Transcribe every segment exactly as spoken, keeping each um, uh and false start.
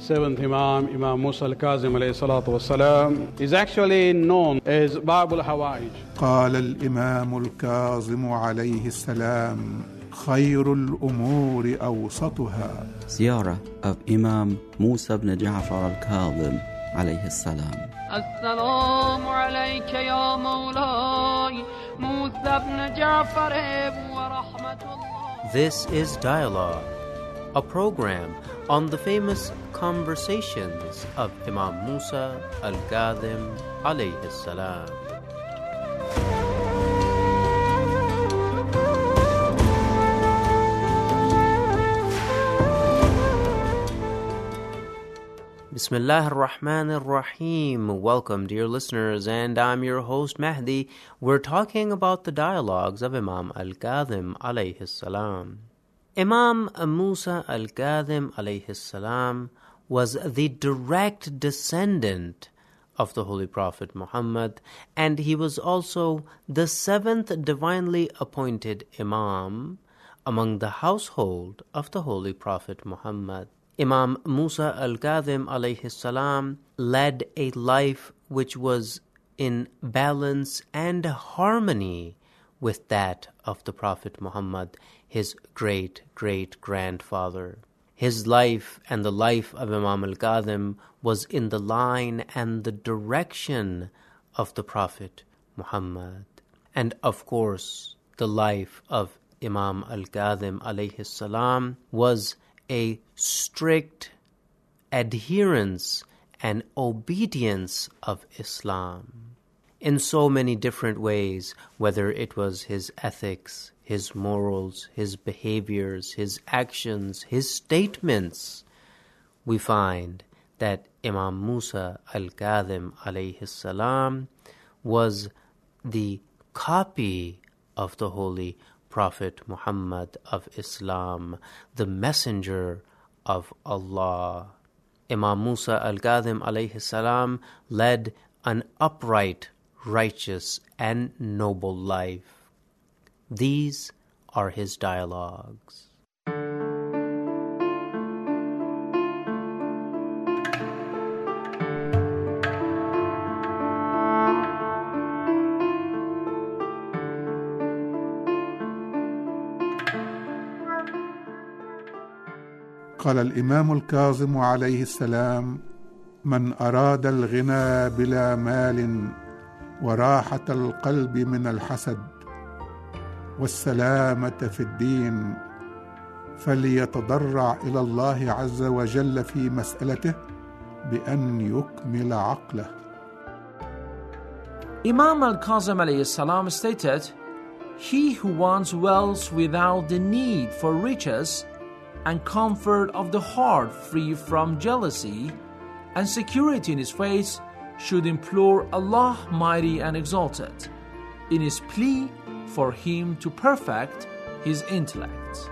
seventh Imam, Imam Musa al-Kazim alayhi salatu wassalam, is actually known as Bab al-Hawa'ij. قال الإمام الكاظم عليه السلام خير الأمور أوسطها. Ziyarah of Imam Musa ibn Ja'far al-Kazim alayhi salam. Assalamu alayka ya Mawlai Musa ibn Ja'far wa rahmatullah. This is Dialogue, a program on the famous conversations of Imam Musa al-Kazim alayhi salam. Bismillah ar-Rahman ar-Rahim. Welcome, dear listeners, and I'm your host, Mahdi. We're talking about the dialogues of Imam al-Kazim alayhi salam. Imam Musa al-Kazim alayhi salam was the direct descendant of the Holy Prophet Muhammad, and he was also the seventh divinely appointed Imam among the household of the Holy Prophet Muhammad. Imam Musa al-Kazim alayhi salam led a life which was in balance and harmony with that of the Prophet Muhammad, his great-great-grandfather. His life and the life of Imam al-Kazim was in the line and the direction of the Prophet Muhammad. And of course, the life of Imam al-Kazim alayhi salam was a strict adherence and obedience of Islam in so many different ways, whether it was his ethics, his morals, his behaviors, his actions, his statements. We find that Imam Musa al-Kazim alayhi salam was the copy of the Holy Prophet Muhammad of Islam, the messenger of Allah. Imam Musa al-Kazim alayhi salam led an upright, righteous, and noble life. These are his dialogues. قال الإمام الكاظم عليه السلام من أراد الغنى بلا مال وراحة القلب من الحسد والسلامة في الدين فليتضرع إلى الله عز وجل في مسألته بأن يكمل عقله. Imam al-Kazim alayhi salam stated, "He who wants wealth without the need for riches and comfort of the heart free from jealousy and security in his faith should implore Allah mighty and exalted in his plea for him to perfect his intellect."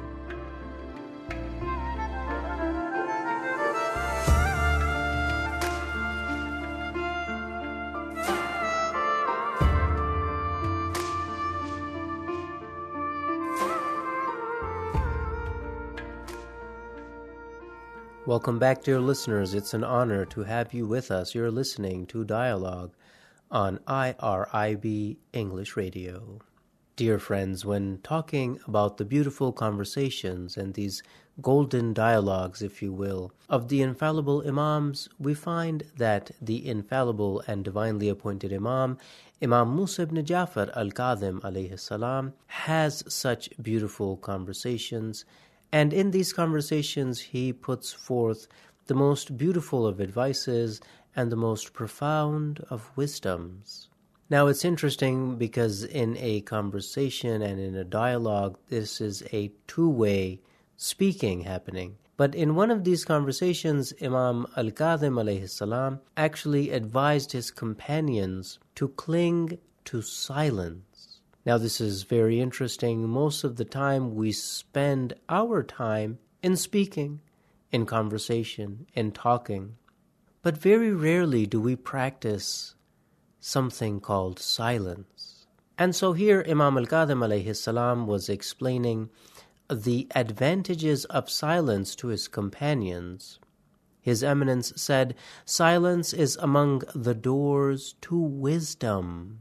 Welcome back, dear listeners. It's an honor to have you with us. You're listening to Dialogue on I R I B English Radio. Dear friends, when talking about the beautiful conversations and these golden dialogues, if you will, of the infallible Imams, we find that the infallible and divinely appointed Imam, Imam Musa ibn Ja'far al-Kazim alayhi salam, has such beautiful conversations. And in these conversations, he puts forth the most beautiful of advices and the most profound of wisdoms. Now, it's interesting because in a conversation and in a dialogue, this is a two-way speaking happening. But in one of these conversations, Imam al-Kazim alayhi salam actually advised his companions to cling to silence. Now, this is very interesting. Most of the time, we spend our time in speaking, in conversation, in talking. But very rarely do we practice something called silence. And so here, Imam al-Kazim alayhi salam was explaining the advantages of silence to his companions. His Eminence said, "Silence is among the doors to wisdom.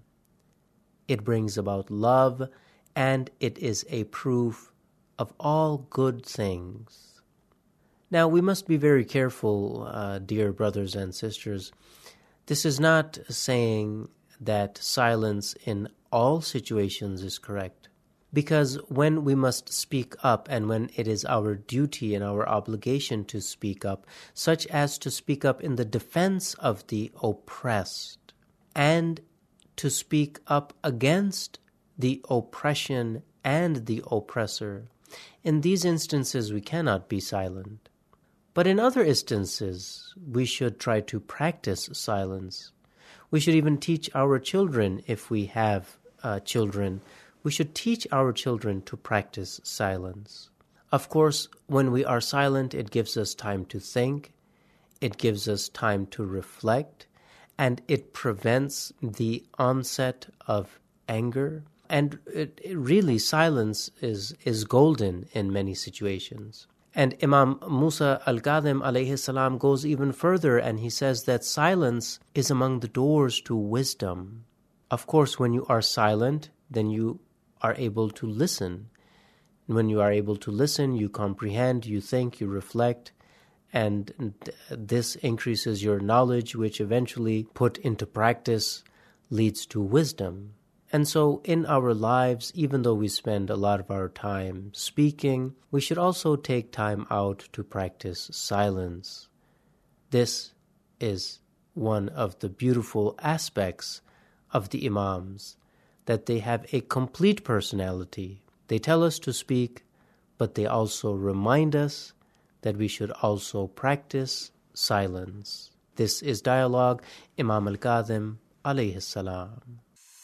It brings about love, and it is a proof of all good things." Now, we must be very careful, uh, dear brothers and sisters. This is not saying that silence in all situations is correct. Because when we must speak up and when it is our duty and our obligation to speak up, such as to speak up in the defense of the oppressed and to speak up against the oppression and the oppressor, in these instances we cannot be silent. But in other instances, we should try to practice silence. We should even teach our children, if we have uh, children, we should teach our children to practice silence. Of course, when we are silent, it gives us time to think, it gives us time to reflect, and it prevents the onset of anger. And it, it really, silence is, is golden in many situations. And Imam Musa al-Kadhim alayhi salam goes even further, and he says that silence is among the doors to wisdom. Of course, when you are silent, then you are able to listen. When you are able to listen, you comprehend, you think, you reflect, and this increases your knowledge, which eventually, put into practice, leads to wisdom. And so in our lives, even though we spend a lot of our time speaking, we should also take time out to practice silence. This is one of the beautiful aspects of the Imams, that they have a complete personality. They tell us to speak, but they also remind us that we should also practice silence. This is Dialogue, Imam al-Kadhim alayhi salam.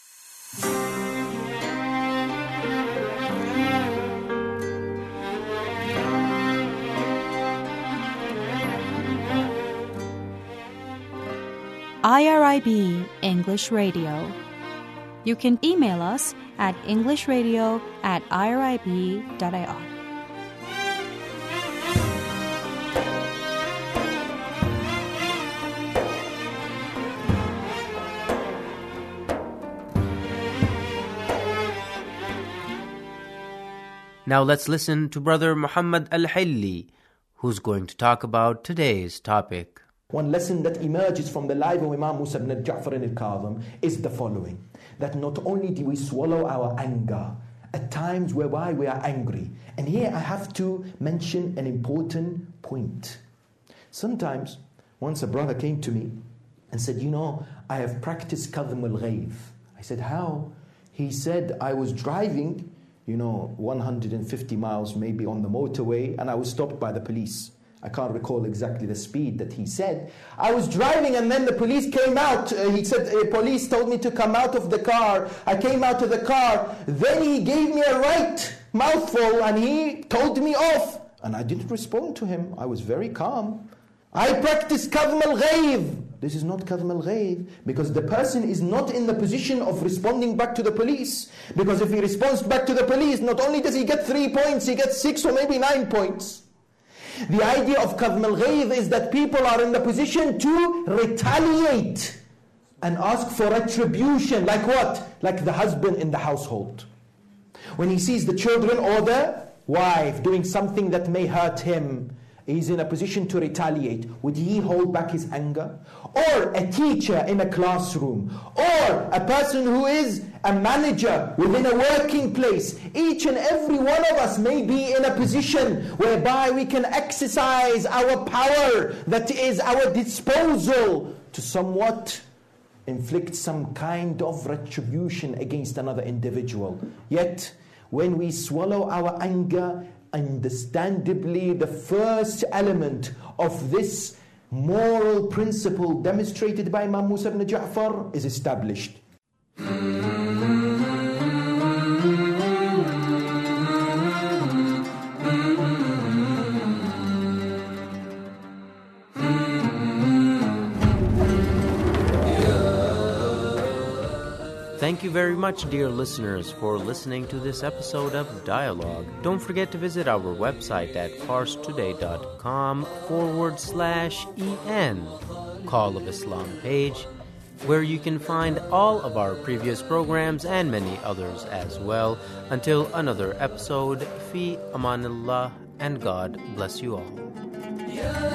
I R I B English Radio. You can email us at englishradio at irib dot I R. Now let's listen to Brother Muhammad Al-Hilli, who's going to talk about today's topic. One lesson that emerges from the life of Imam Musa ibn Ja'far al-Kadhim is the following: that not only do we swallow our anger at times whereby we are angry, and here I have to mention an important point. Sometimes, once a brother came to me and said, you know, I have practiced Kadhim al-Ghayth. I said, how? He said, I was driving, you know, one hundred fifty miles maybe on the motorway, and I was stopped by the police. I can't recall exactly the speed that he said. I was driving and then the police came out. Uh, he said, uh, police told me to come out of the car. I came out of the car. Then he gave me a right mouthful and he told me off. And I didn't respond to him. I was very calm. I practice Kadhim al-Ghayth. This is not Kadhim al-Ghayth, because the person is not in the position of responding back to the police. Because if he responds back to the police, not only does he get three points, he gets six or maybe nine points. The idea of Kadhim al-Ghayth is that people are in the position to retaliate and ask for retribution. Like what? Like the husband in the household. When he sees the children or the wife doing something that may hurt him, he's in a position to retaliate. Would he hold back his anger? Or a teacher in a classroom, or a person who is a manager within a working place. Each and every one of us may be in a position whereby we can exercise our power that is our disposal to somewhat inflict some kind of retribution against another individual. Yet, when we swallow our anger, understandably, the first element of this moral principle demonstrated by Imam Musa ibn Ja'far is established. Thank you very much, dear listeners, for listening to this episode of Dialogue. Don't forget to visit our website at farstoday.com forward slash en, Call of Islam page, where you can find all of our previous programs and many others as well. Until another episode, fi amanillah, and God bless you all.